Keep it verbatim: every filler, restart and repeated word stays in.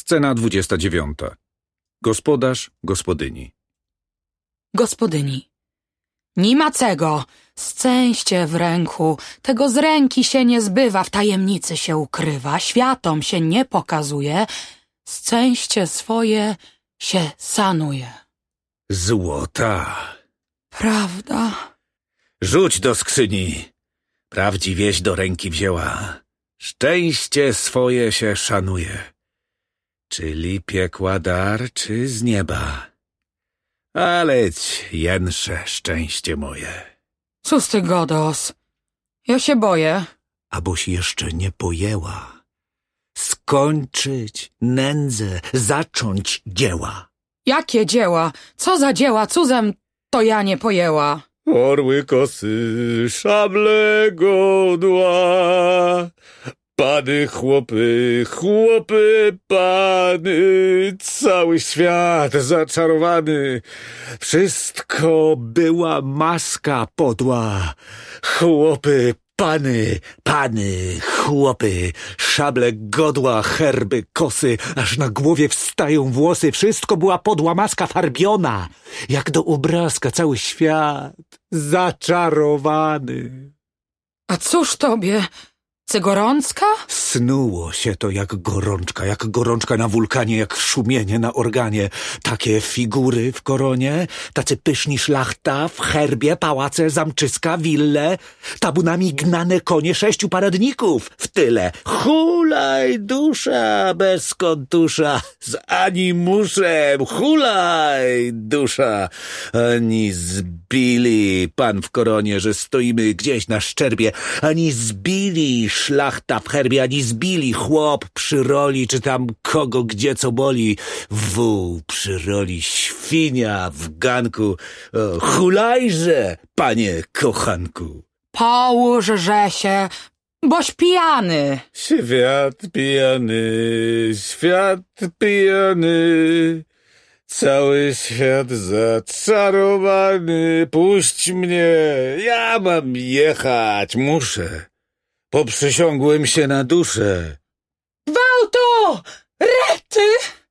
Scena dwudziesta dziewiąta. Gospodarz, gospodyni. Gospodyni. Ni macego, scęście w ręku, tego z ręki się nie zbywa, w tajemnicy się ukrywa, światom się nie pokazuje, scęście swoje się sanuje. Złota. Prawda? Rzuć do skrzyni. Prawdziwieś do ręki wzięła. Szczęście swoje się szanuje. Czyli piekła dar, czy z nieba? Aleć jensze szczęście moje. Cóż ty godos? Ja się boję. Aboś jeszcze nie pojęła. Skończyć nędzę, zacząć dzieła. Jakie dzieła? Co za dzieła? Cuzem to ja nie pojęła. Orły, kosy, szable, godła. Pany, chłopy, chłopy, pany, cały świat zaczarowany. Wszystko była maska podła. Chłopy, pany, pany, chłopy, szable, godła, herby, kosy, aż na głowie wstają włosy. Wszystko była podła maska farbiona, jak do obrazka cały świat zaczarowany. A cóż tobie? Cygorącka? Snuło się to jak gorączka, jak gorączka na wulkanie, jak szumienie na organie. Takie figury w koronie, tacy pyszni szlachta, w herbie, pałace, zamczyska, wille, tabunami gnane konie, sześciu paradników w tyle. Hulaj, dusza bez kontusza, z animuszem, hulaj, dusza. Ani zbili pan w koronie, że stoimy gdzieś na szczerbie, ani zbili szlachta w herbie, ani zbili chłop przy roli, czy tam kogo gdzie co boli. Wół przy roli, świnia w ganku. O, hulajże, panie kochanku. Połóżże się, boś pijany. Świat pijany, świat pijany, cały świat zaczarowany. Puść mnie, ja mam jechać, muszę. Poprzysiągłem się na duszę. Gwałtu! Rety!